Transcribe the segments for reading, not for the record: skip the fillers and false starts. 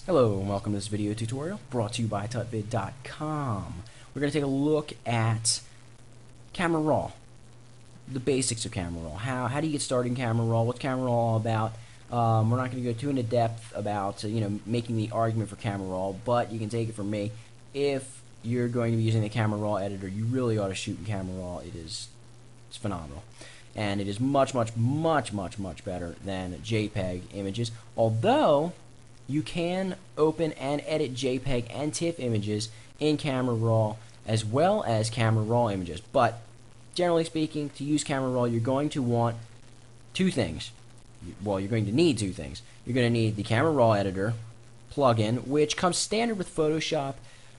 Hello and welcome to this video tutorial brought to you by tutvid.com. We're going to take a look at Camera Raw, the basics of Camera Raw. How do you get started in Camera Raw? What's Camera Raw all about? We're not going to go too into depth about making the argument for Camera Raw, but you can take it from me. If you're going to be using the Camera Raw editor, you really ought to shoot in Camera Raw. It's phenomenal. And it is much better than JPEG images, although you can open and edit JPEG and TIFF images in Camera Raw as well as Camera Raw images. But generally speaking, to use Camera Raw, you're going to want two things. Well, you're going to need two things. You're going to need the Camera Raw editor plugin, which comes standard with Photoshop.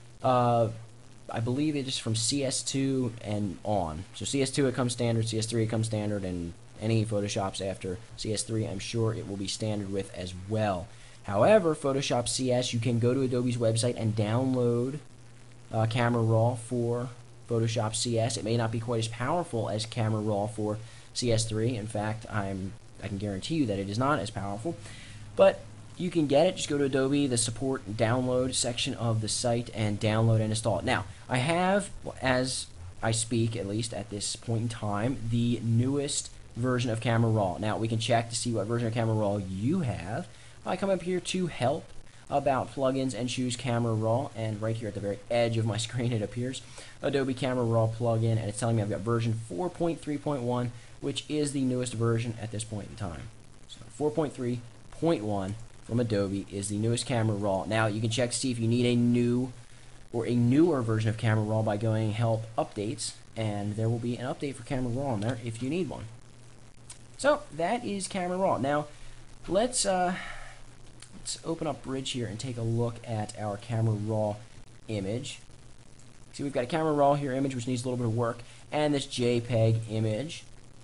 I believe it is from CS2 and on. So CS2 it comes standard, CS3 it comes standard, and any Photoshops after CS3 I'm sure it will be standard with as well. However, Photoshop CS, you can go to Adobe's website and download Camera Raw for Photoshop CS. It may not be quite as powerful as Camera Raw for CS3. In fact, I can guarantee you that it is not as powerful. But you can get it. Just go to Adobe, the support and download section of the site, and download and install it. Now, I have, as I speak, at least at this point in time, the newest version of Camera Raw. Now, we can check to see what version of Camera Raw you have. I come up here to help about plugins and choose Camera Raw, and right here at the very edge of my screen it appears Adobe Camera Raw plugin, and it's telling me I've got version 4.3.1, which is the newest version at this point in time. So 4.3.1 from Adobe is the newest Camera Raw. Now you can check to see if you need a new or a newer version of Camera Raw by going Help Updates, and there will be an update for Camera Raw on there if you need one. So that is Camera Raw. Now let's open up Bridge here and take a look at our Camera Raw image. See, we've got a Camera Raw here image which needs a little bit of work, and this JPEG image.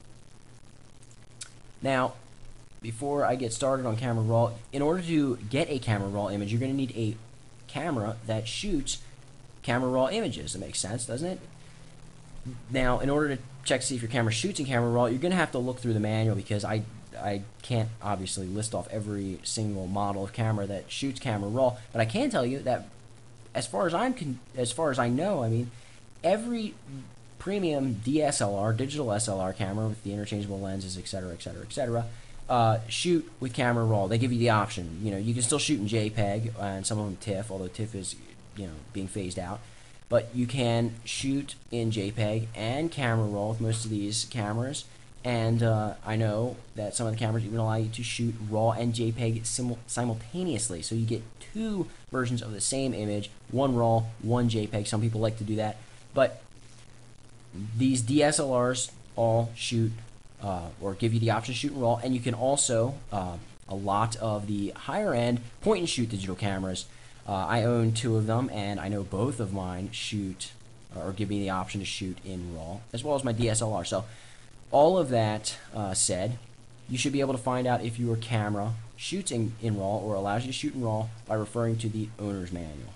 Now, before I get started on Camera Raw, in order to get a Camera Raw image, you're going to need a camera that shoots Camera Raw images. That makes sense, doesn't it? Now, in order to check to see if your camera shoots in Camera Raw, you're going to have to look through the manual, because I can't obviously list off every single model of camera that shoots Camera Raw, but I can tell you that as far as I know, I mean, every premium DSLR, digital SLR camera with the interchangeable lenses, etc., shoot with Camera Raw. They give you the option. You can still shoot in JPEG and some of them TIFF, although TIFF is being phased out. But you can shoot in JPEG and Camera Raw with most of these cameras. And I know that some of the cameras even allow you to shoot RAW and JPEG simultaneously. So you get two versions of the same image, one RAW, one JPEG. Some people like to do that. But these DSLRs all shoot or give you the option to shoot in RAW. And you can also, a lot of the higher end point and shoot digital cameras, I own two of them, and I know both of mine shoot or give me the option to shoot in RAW, as well as my DSLR. So all of that said, you should be able to find out if your camera shoots in RAW or allows you to shoot in RAW by referring to the owner's manual.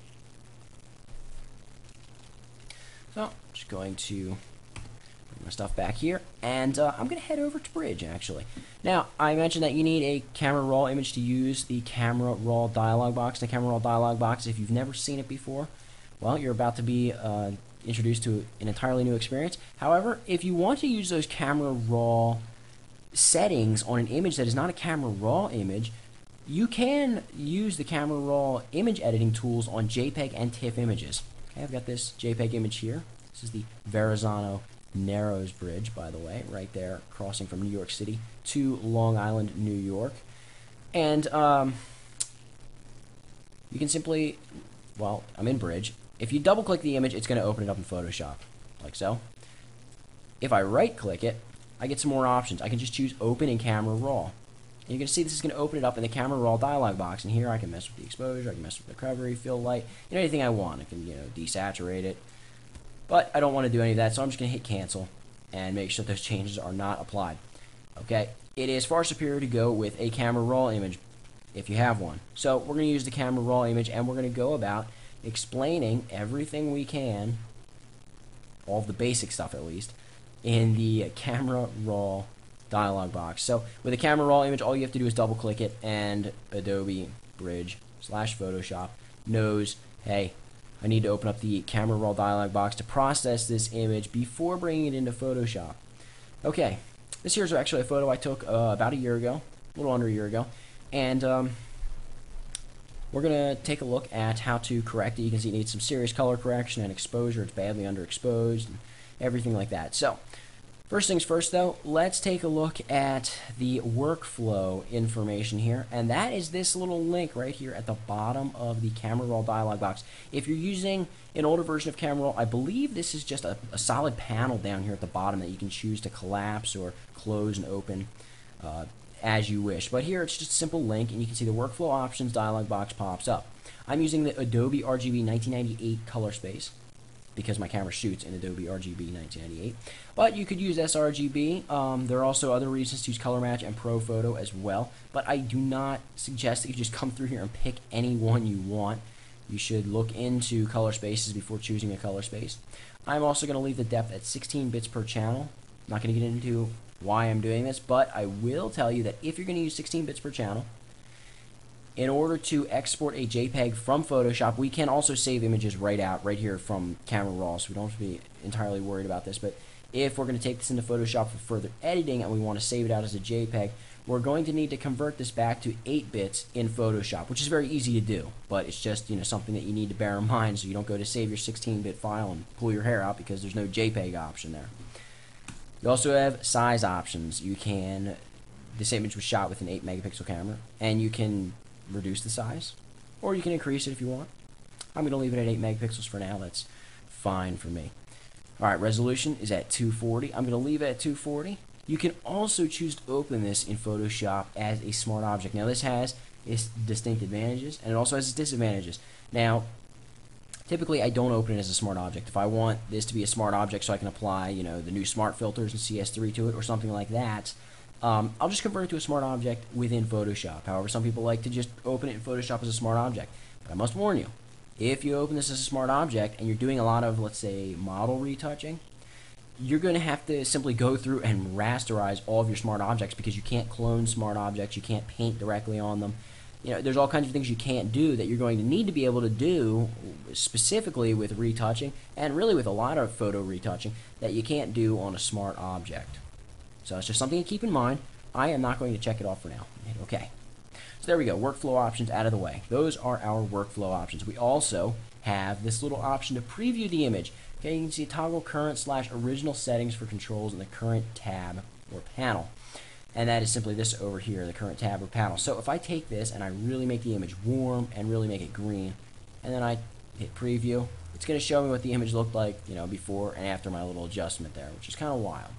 So I'm just going to bring my stuff back here, and I'm going to head over to Bridge, actually. Now, I mentioned that you need a Camera Raw image to use the Camera Raw dialog box. The Camera Raw dialog box, if you've never seen it before, well, you're about to be introduced to an entirely new experience. However, if you want to use those Camera Raw settings on an image that is not a Camera Raw image, you can use the Camera Raw image editing tools on JPEG and TIFF images. Okay, I've got this JPEG image here. This is the Verrazano Narrows Bridge, by the way, right there, crossing from New York City to Long Island, New York. And you can simply, well, I'm in Bridge. If you double-click the image, it's going to open it up in Photoshop, like so. If I right-click it, I get some more options. I can just choose Open in Camera Raw. And you're going to see this is going to open it up in the Camera Raw dialog box. And here I can mess with the exposure, I can mess with the recovery, fill light, anything I want. I can, desaturate it. But I don't want to do any of that, so I'm just going to hit Cancel and make sure those changes are not applied. Okay? It is far superior to go with a Camera Raw image if you have one. So we're going to use the Camera Raw image, and we're going to go about explaining everything we can, all of the basic stuff at least, in the Camera Raw dialog box. So with a Camera Raw image, all you have to do is double click it and Adobe Bridge Photoshop knows, hey, I need to open up the Camera Raw dialog box to process this image before bringing it into Photoshop. Okay, this here's actually a photo I took about a year ago, a little under a year ago, and we're going to take a look at how to correct it. You can see it needs some serious color correction and exposure. It's badly underexposed and everything like that. So, first things first though, let's take a look at the workflow information here, and that is this little link right here at the bottom of the Camera Raw dialog box. If you're using an older version of Camera Raw, I believe this is just a solid panel down here at the bottom that you can choose to collapse or close and open as you wish. But here it's just a simple link, and you can see the workflow options dialog box pops up. I'm using the Adobe RGB 1998 color space because my camera shoots in Adobe RGB 1998. But you could use sRGB. There are also other reasons to use Color Match and Pro Photo as well. But I do not suggest that you just come through here and pick any one you want. You should look into color spaces before choosing a color space. I'm also going to leave the depth at 16 bits per channel. I'm not going to get into why I'm doing this, but I will tell you that if you're going to use 16 bits per channel, in order to export a JPEG from Photoshop, we can also save images right here from Camera Raw, so we don't have to be entirely worried about this. But if we're going to take this into Photoshop for further editing and we want to save it out as a JPEG, we're going to need to convert this back to 8 bits in Photoshop, which is very easy to do, but it's just something that you need to bear in mind so you don't go to save your 16-bit file and pull your hair out because there's no JPEG option there. You also have size options. This image was shot with an 8 megapixel camera, and you can reduce the size, or you can increase it if you want. I'm going to leave it at 8 megapixels for now. That's fine for me. Alright, resolution is at 240. I'm going to leave it at 240. You can also choose to open this in Photoshop as a smart object. Now this has its distinct advantages, and it also has its disadvantages. Now, typically I don't open it as a smart object. If I want this to be a smart object so I can apply, the new smart filters and CS3 to it or something like that, I'll just convert it to a smart object within Photoshop. However, some people like to just open it in Photoshop as a smart object. But I must warn you, if you open this as a smart object and you're doing a lot of, let's say, model retouching, you're going to have to simply go through and rasterize all of your smart objects because you can't clone smart objects, you can't paint directly on them. There's all kinds of things you can't do that you're going to need to be able to do specifically with retouching, and really with a lot of photo retouching, that you can't do on a smart object. So it's just something to keep in mind. I am not going to check it off for now. Okay. So there we go. Workflow options out of the way. Those are our workflow options. We also have this little option to preview the image. Okay, you can see toggle current/original settings for controls in the current tab or panel. And that is simply this over here, the current tab or panel. So if I take this and I really make the image warm and really make it green, and then I hit preview, it's going to show me what the image looked like, before and after my little adjustment there, which is kind of wild.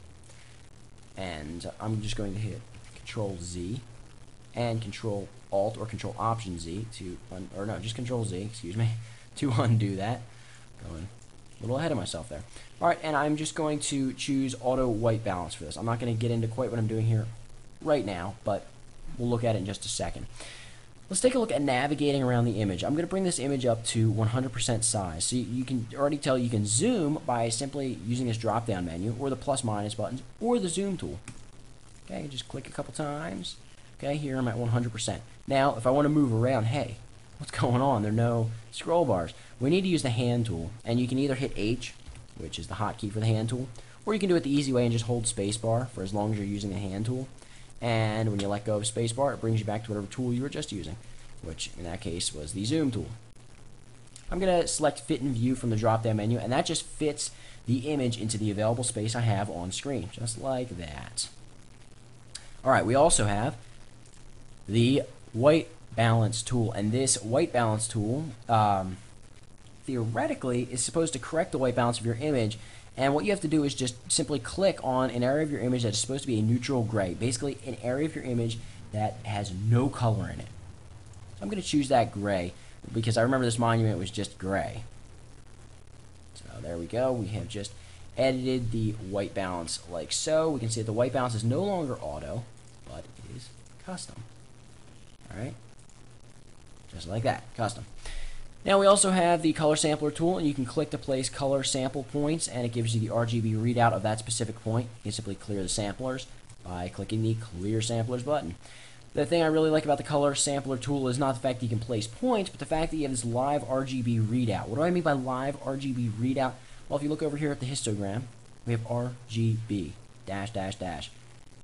And I'm just going to hit Control Z and Control Alt or Control Option Z to, just Control Z, excuse me, to undo that. Going a little ahead of myself there. Alright, and I'm just going to choose Auto White Balance for this. I'm not going to get into quite what I'm doing here right now, but we'll look at it in just a second. Let's take a look at navigating around the image. I'm going to bring this image up to 100% size. So you can already tell you can zoom by simply using this drop-down menu, or the plus-minus buttons, or the zoom tool. Okay, just click a couple times. Okay, here I'm at 100%. Now, if I want to move around, hey, what's going on? There are no scroll bars. We need to use the hand tool, and you can either hit H, which is the hotkey for the hand tool, or you can do it the easy way and just hold spacebar for as long as you're using the hand tool. And when you let go of spacebar, it brings you back to whatever tool you were just using, which in that case was the zoom tool. I'm going to select Fit in View from the drop-down menu, and that just fits the image into the available space I have on screen, just like that. Alright, we also have the White Balance tool, and this White Balance tool theoretically is supposed to correct the white balance of your image, and what you have to do is just simply click on an area of your image that is supposed to be a neutral gray, basically an area of your image that has no color in it. So I'm going to choose that gray because I remember this monument was just gray. So there we go. We have just edited the white balance like so. We can see that the white balance is no longer auto, but it is custom. Alright, just like that, custom. Now we also have the color sampler tool, and you can click to place color sample points, and it gives you the RGB readout of that specific point. You can simply clear the samplers by clicking the Clear Samplers button. The thing I really like about the color sampler tool is not the fact that you can place points, but the fact that you have this live RGB readout. What do I mean by live RGB readout? Well, if you look over here at the histogram, we have RGB dash dash dash.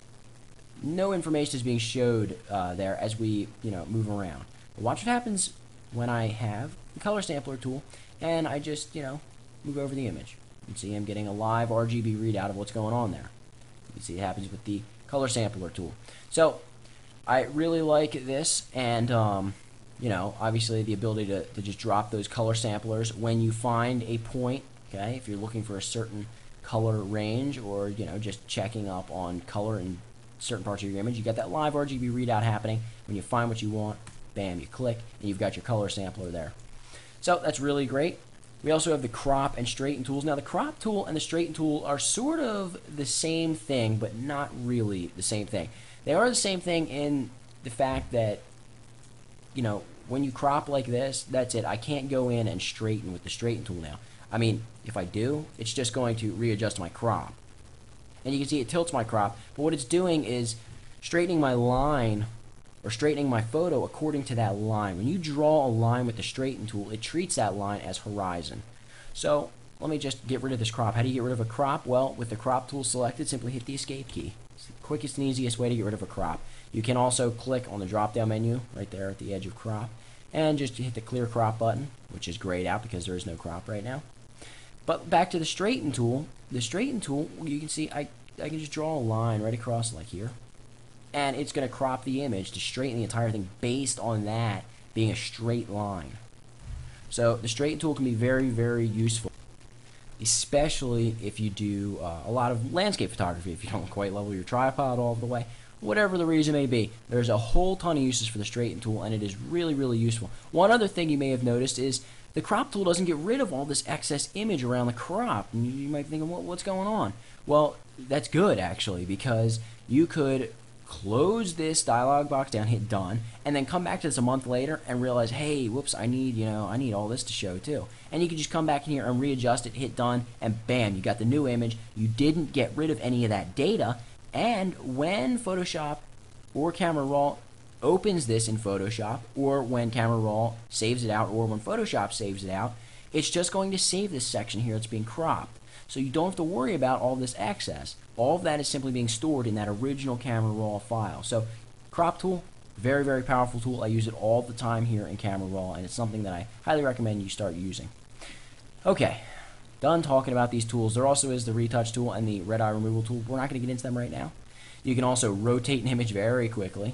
No information is being showed there as we move around. But watch what happens when I have the color sampler tool and I just move over the image. You can see I'm getting a live RGB readout of what's going on there. You can see it happens with the color sampler tool. So I really like this, and obviously the ability to just drop those color samplers when you find a point. Okay, if you're looking for a certain color range, or just checking up on color in certain parts of your image, you got that live RGB readout happening. When you find what you want, bam, you click, and you've got your color sampler there. So that's really great. We also have the crop and straighten tools. Now the crop tool and the straighten tool are sort of the same thing, but not really the same thing. They are the same thing in the fact that, when you crop like this, that's it. I can't go in and straighten with the straighten tool now. I mean, if I do, it's just going to readjust my crop. And you can see it tilts my crop, but what it's doing is straightening my line or straightening my photo according to that line. When you draw a line with the straighten tool, it treats that line as horizon. So let me just get rid of this crop. How do you get rid of a crop? Well, with the crop tool selected, simply hit the escape key. It's the quickest and easiest way to get rid of a crop. You can also click on the drop down menu right there at the edge of crop and just hit the clear crop button, which is grayed out because there is no crop right now. But back to the straighten tool. The straighten tool, you can see I can just draw a line right across like here, and it's going to crop the image to straighten the entire thing based on that being a straight line. So the straighten tool can be very, very useful, especially if you do a lot of landscape photography, if you don't quite level your tripod all the way, whatever the reason may be. There's a whole ton of uses for the straighten tool, and it is really, really useful. One other thing you may have noticed is the crop tool doesn't get rid of all this excess image around the crop. And you might think, what's going on? Well, that's good, actually, because you could close this dialog box down, hit done, and then come back to this a month later and realize, hey, whoops, I need all this to show too. And you can just come back in here and readjust it, hit done, and bam, you got the new image. You didn't get rid of any of that data, and when Photoshop or Camera Raw opens this in Photoshop, or when Camera Raw saves it out, or when Photoshop saves it out, it's just going to save this section here that's being cropped. So you don't have to worry about all this excess. All of that is simply being stored in that original Camera Raw file. So crop tool, very, very powerful tool. I use it all the time here in Camera Raw, and it's something that I highly recommend you start using. Okay, done talking about these tools. There also is the retouch tool and the red eye removal tool. We're not going to get into them right now. You can also rotate an image very quickly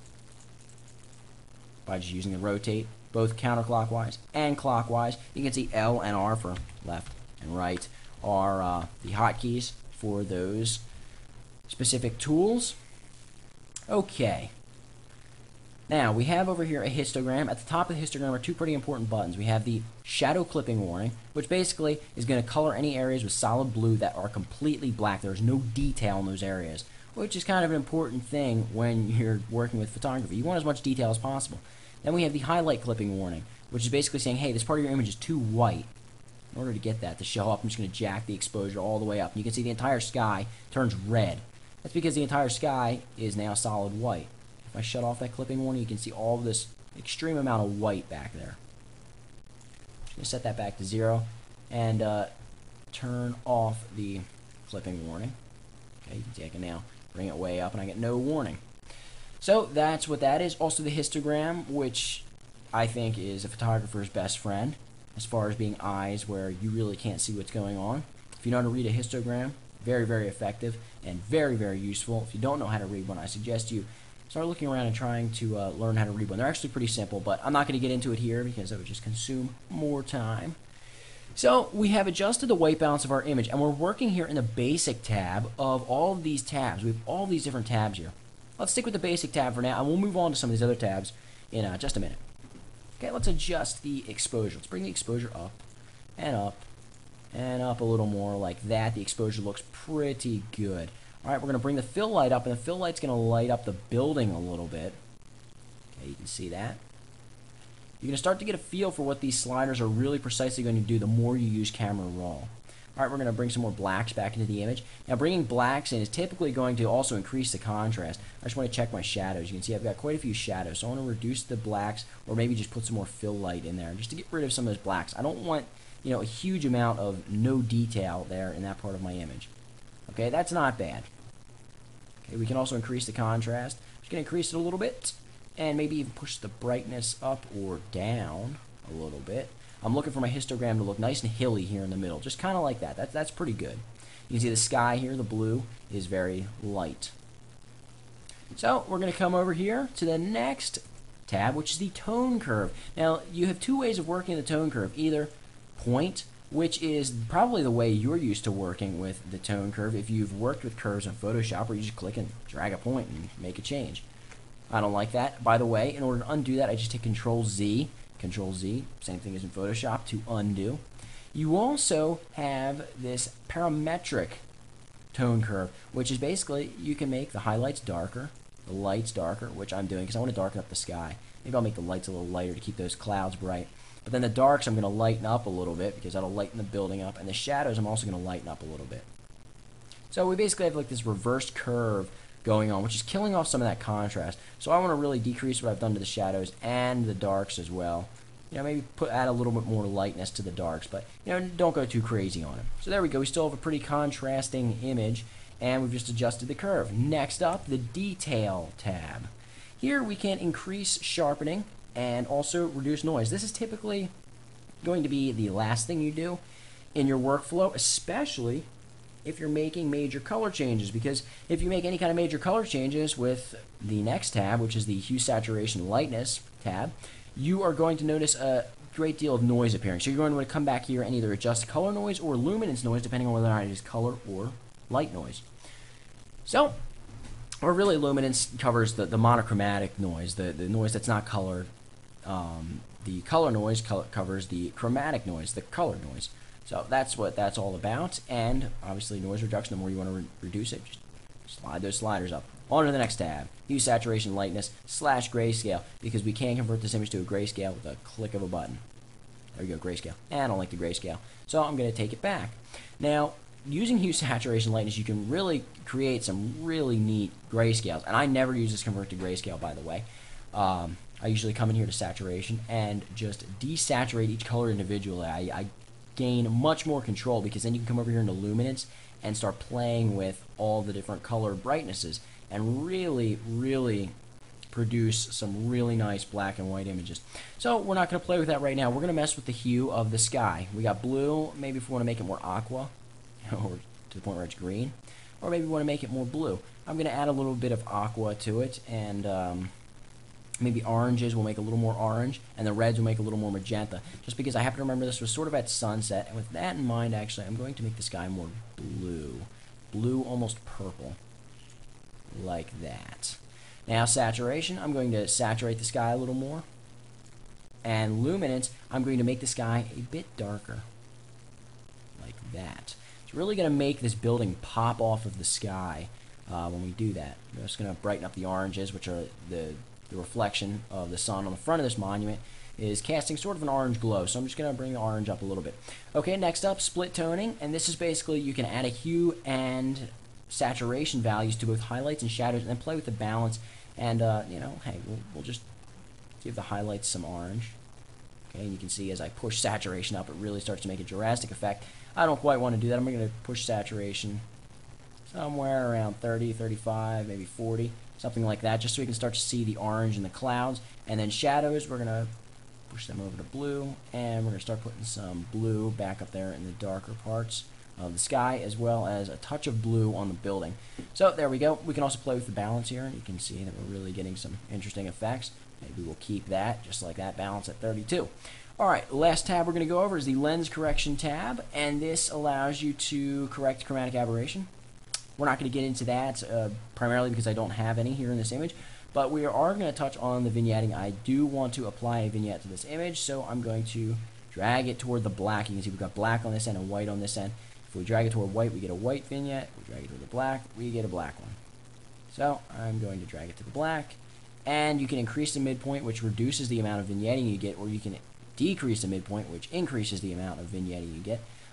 by just using the rotate, both counterclockwise and clockwise. You can see L and R for left and right are the hotkeys for those specific tools. Okay. Now, we have over here a histogram. At the top of the histogram are two pretty important buttons. We have the shadow clipping warning, which basically is going to color any areas with solid blue that are completely black. There's no detail in those areas, which is kind of an important thing when you're working with photography. You want as much detail as possible. Then we have the highlight clipping warning, which is basically saying, hey, this part of your image is too white. In order to get that to show up, I'm just going to jack the exposure all the way up. And you can see the entire sky turns red. That's because the entire sky is now solid white. If I shut off that clipping warning, you can see all of this extreme amount of white back there. I'm going to set that back to 0 and turn off the clipping warning. Okay, you can see I can now bring it way up and I get no warning. So that's what that is. Also the histogram, which I think is a photographer's best friend as far as being eyes where you really can't see what's going on. If you know how to read a histogram, very, very effective and very, very useful. If you don't know how to read one, I suggest you start looking around and trying to learn how to read one. They're actually pretty simple, but I'm not going to get into it here because that would just consume more time. So we have adjusted the white balance of our image, and we're working here in the basic tab of all of these tabs. We have all these different tabs here. Let's stick with the basic tab for now, and we'll move on to some of these other tabs in just a minute. Okay, let's adjust the exposure. Let's bring the exposure up and up and up a little more like that. The exposure looks pretty good. All right, we're going to bring the fill light up, and the fill light's going to light up the building a little bit. Okay, you can see that. You're going to start to get a feel for what these sliders are really precisely going to do the more you use Camera Raw. All right, we're going to bring some more blacks back into the image. Now, bringing blacks in is typically going to also increase the contrast. I just want to check my shadows. You can see I've got quite a few shadows, so I want to reduce the blacks, or maybe just put some more fill light in there, just to get rid of some of those blacks. I don't want, a huge amount of no detail there in that part of my image. Okay, that's not bad. Okay, we can also increase the contrast. Just going to increase it a little bit, and maybe even push the brightness up or down a little bit. I'm looking for my histogram to look nice and hilly here in the middle, just kind of like that. That's pretty good. You can see the sky here, the blue, is very light. So we're going to come over here to the next tab, which is the tone curve. Now, you have two ways of working the tone curve. Either point, which is probably the way you're used to working with the tone curve if you've worked with curves in Photoshop, where you just click and drag a point and make a change. I don't like that. By the way, in order to undo that, I just hit Control-Z. Control-Z, same thing as in Photoshop, to undo. You also have this parametric tone curve, which is basically you can make the highlights darker, the lights darker, which I'm doing because I want to darken up the sky. Maybe I'll make the lights a little lighter to keep those clouds bright. But then the darks I'm going to lighten up a little bit because that'll lighten the building up, and the shadows I'm also going to lighten up a little bit. So we basically have like this reversed curve going on, which is killing off some of that contrast. So I want to really decrease what I've done to the shadows and the darks as well. Maybe add a little bit more lightness to the darks, but don't go too crazy on it. So there we go. We still have a pretty contrasting image, and we've just adjusted the curve. Next up, the Detail tab. Here we can increase sharpening and also reduce noise. This is typically going to be the last thing you do in your workflow, especially if you're making major color changes, because if you make any kind of major color changes with the next tab, which is the Hue, Saturation, Lightness tab, you are going to notice a great deal of noise appearing. So you're going to want to come back here and either adjust color noise or luminance noise, depending on whether or not it is color or light noise. So, or really luminance covers the monochromatic noise, the noise that's not colored. The color noise covers the chromatic noise, the color noise. So that's what that's all about, and obviously noise reduction, the more you want to reduce it, just slide those sliders up. On to the next tab, Hue, Saturation, Lightness, / Grayscale, because we can convert this image to a grayscale with a click of a button. There you go, grayscale. I don't like the grayscale, so I'm going to take it back. Now, using Hue, Saturation, Lightness, you can really create some really neat grayscales, and I never use this convert to grayscale, by the way. I usually come in here to saturation and just desaturate each color individually. I gain much more control because then you can come over here into luminance and start playing with all the different color brightnesses and really produce some really nice black and white images. So we're not going to play with that right now. We're going to mess with the hue of the sky. We got blue, maybe if we want to make it more aqua, or to the point where it's green, or maybe we want to make it more blue. I'm going to add a little bit of aqua to it, and maybe oranges will make a little more orange, and the reds will make a little more magenta, just because I happen to remember this was sort of at sunset, and with that in mind, actually, I'm going to make the sky more blue, almost purple, like that. Now, saturation, I'm going to saturate the sky a little more, and luminance, I'm going to make the sky a bit darker, like that. It's really going to make this building pop off of the sky when we do that. I'm just going to brighten up the oranges, which are the reflection of the sun on the front of this monument is casting sort of an orange glow, so I'm just going to bring the orange up a little bit. Okay, next up, split toning, and this is basically you can add a hue and saturation values to both highlights and shadows, and then play with the balance, and hey, we'll just give the highlights some orange. Okay, and you can see as I push saturation up, it really starts to make a drastic effect. I don't quite want to do that. I'm going to push saturation somewhere around 30, 35, maybe 40, something like that, just so we can start to see the orange in the clouds. And then shadows, we're going to push them over to blue, and we're going to start putting some blue back up there in the darker parts of the sky, as well as a touch of blue on the building. So there we go. We can also play with the balance here, and you can see that we're really getting some interesting effects. Maybe we'll keep that, just like that, balance at 32. Alright, last tab we're going to go over is the Lens Correction tab, and this allows you to correct chromatic aberration. We're not going to get into that, primarily because I don't have any here in this image, but we are going to touch on the vignetting. I do want to apply a vignette to this image, so I'm going to drag it toward the black. You can see we've got black on this end and white on this end. If we drag it toward white, we get a white vignette. If we drag it toward the black, we get a black one. So I'm going to drag it to the black, and you can increase the midpoint, which reduces the amount of vignetting you get, or you can decrease the midpoint, which increases the amount of vignetting you get.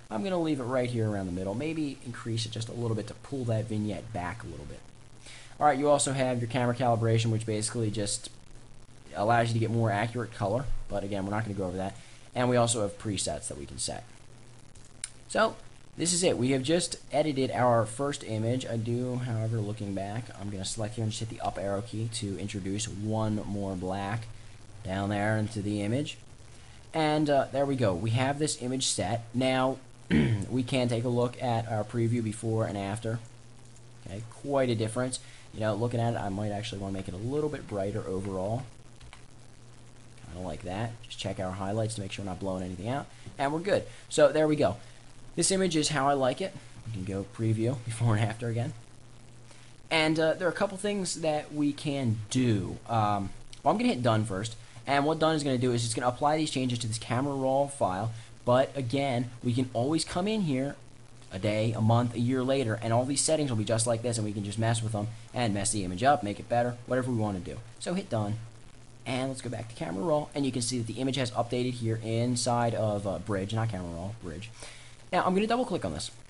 I'm going to leave it right here around the middle. Maybe increase it just a little bit to pull that vignette back a little bit. Alright, you also have your camera calibration, which basically just allows you to get more accurate color. But again, we're not going to go over that. And we also have presets that we can set. So, this is it. We have just edited our first image. I do, however, looking back, I'm going to select here and just hit the up arrow key to introduce one more black down there into the image. And there we go. We have this image set. Now, we can take a look at our preview before and after. Okay, quite a difference. You know, looking at it, I might actually want to make it a little bit brighter overall. Kind of like that. Just check our highlights to make sure we're not blowing anything out. And we're good. So there we go. This image is how I like it. We can go preview before and after again. And there are a couple things that we can do. Well, I'm going to hit done first. And what done is going to do is it's going to apply these changes to this camera raw file. But again, we can always come in here a day, a month, a year later, and all these settings will be just like this, and we can just mess with them and mess the image up, make it better, whatever we want to do. So hit done. And let's go back to camera raw, and you can see that the image has updated here inside of Bridge, not camera raw, Bridge. Now I'm going to double click on this.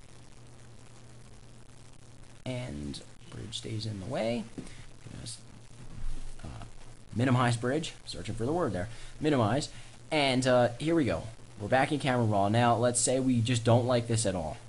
And Bridge stays in the way. Minimize Bridge, searching for the word there. Minimize. And here we go. We're back in camera raw. Now let's say we just don't like this at all.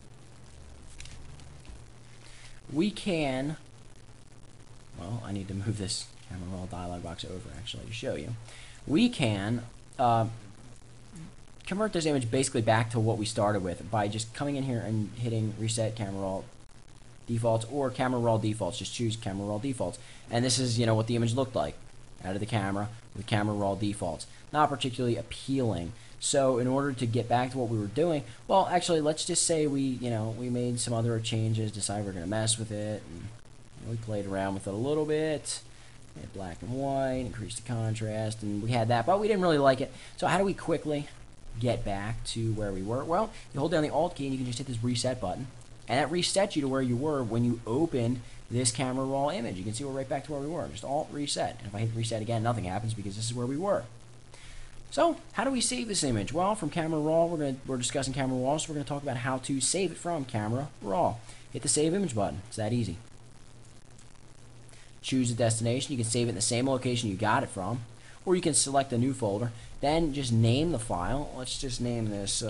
We can, well, I need to move this camera raw dialog box over actually to show you. We can convert this image basically back to what we started with by just coming in here and hitting reset camera raw defaults or camera raw defaults. Just choose camera raw defaults. And this is, you know, what the image looked like out of the camera with camera raw defaults. Not particularly appealing. So in order to get back to what we were doing, well, actually, let's just say we made some other changes, decided we're going to mess with it, and we played around with it a little bit. Hit black and white, increased the contrast, and we had that, but we didn't really like it. So how do we quickly get back to where we were? Well, you hold down the Alt key and you can just hit this reset button, and that resets you to where you were when you opened this camera raw image. You can see we're right back to where we were. Just Alt reset, and if I hit reset again, nothing happens because this is where we were. So, how do we save this image? Well, from Camera Raw, we're discussing Camera Raw, so we're going to talk about how to save it from Camera Raw. Hit the Save Image button. It's that easy. Choose a destination. You can save it in the same location you got it from, or you can select a new folder. Then just name the file. Let's just name this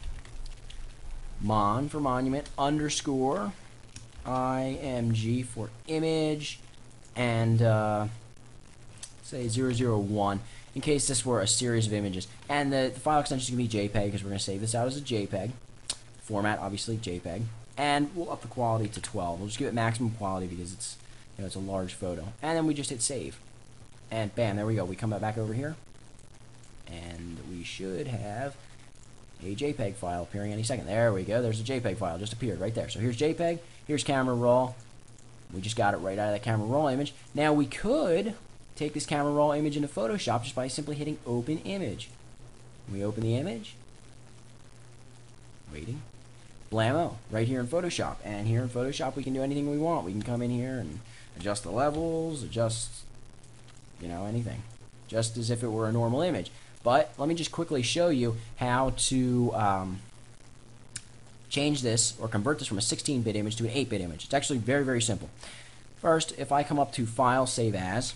mon for monument underscore img for image, and say 001. In case this were a series of images. And the file extension is going to be JPEG because we're going to save this out as a JPEG. Format, obviously, JPEG. And we'll up the quality to 12. We'll just give it maximum quality because it's, you know, it's a large photo. And then we just hit save. And bam, there we go. We come back over here. And we should have a JPEG file appearing any second. There we go. There's a JPEG file. Just appeared right there. So here's JPEG. Here's Camera Raw. We just got it right out of that Camera Raw image. Now we could take this Camera Raw image into Photoshop just by simply hitting Open Image. We open the image. Waiting. Blammo. Right here in Photoshop. And here in Photoshop we can do anything we want. We can come in here and adjust the levels, adjust, you know, anything. Just as if it were a normal image. But let me just quickly show you how to change this or convert this from a 16-bit image to an 8-bit image. It's actually very, very simple. First, if I come up to File, Save As,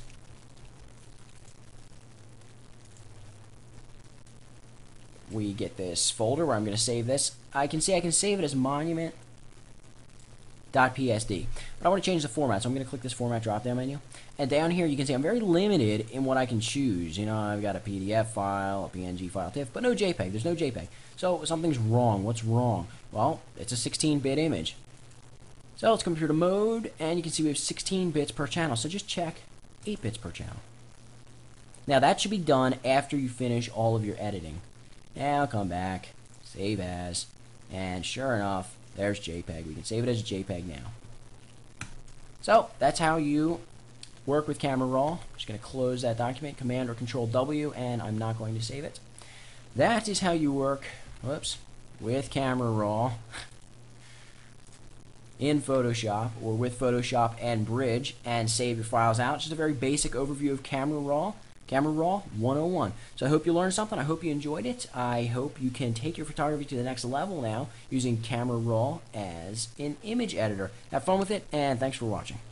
we get this folder where I'm going to save this. I can see I can save it as monument.psd. But I want to change the format, so I'm going to click this format drop-down menu. And down here you can see I'm very limited in what I can choose. You know, I've got a PDF file, a PNG file, TIFF, but no JPEG. There's no JPEG. So something's wrong. What's wrong? Well, it's a 16-bit image. So let's come here to mode, and you can see we have 16 bits per channel. So just check 8 bits per channel. Now that should be done after you finish all of your editing. Now come back, save as, and sure enough, there's JPEG. We can save it as a JPEG now. So that's how you work with Camera Raw. I'm just going to close that document, Command or Control W, and I'm not going to save it. That is how you work, whoops, with Camera Raw in Photoshop or with Photoshop and Bridge and save your files out. Just a very basic overview of Camera Raw. Camera Raw 101. So I hope you learned something. I hope you enjoyed it. I hope you can take your photography to the next level now using Camera Raw as an image editor. Have fun with it, and thanks for watching.